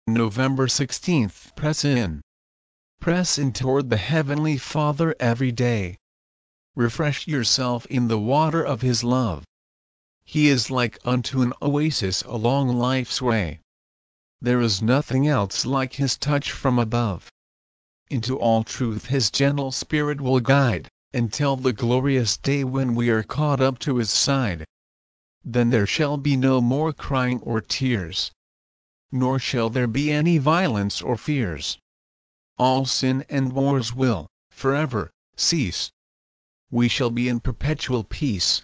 November 16th. Press in. Press in toward the Heavenly Father every day. Refresh yourself in the water of His love. He is like unto an oasis along life's way. There is nothing else like His touch from above. Into all truth His gentle Spirit will guide, until the glorious day when we are caught up to His side. Then there shall be no more crying or tears, nor shall there be any violence or fears. All sin and wars will, forever, cease. We shall be in perpetual peace.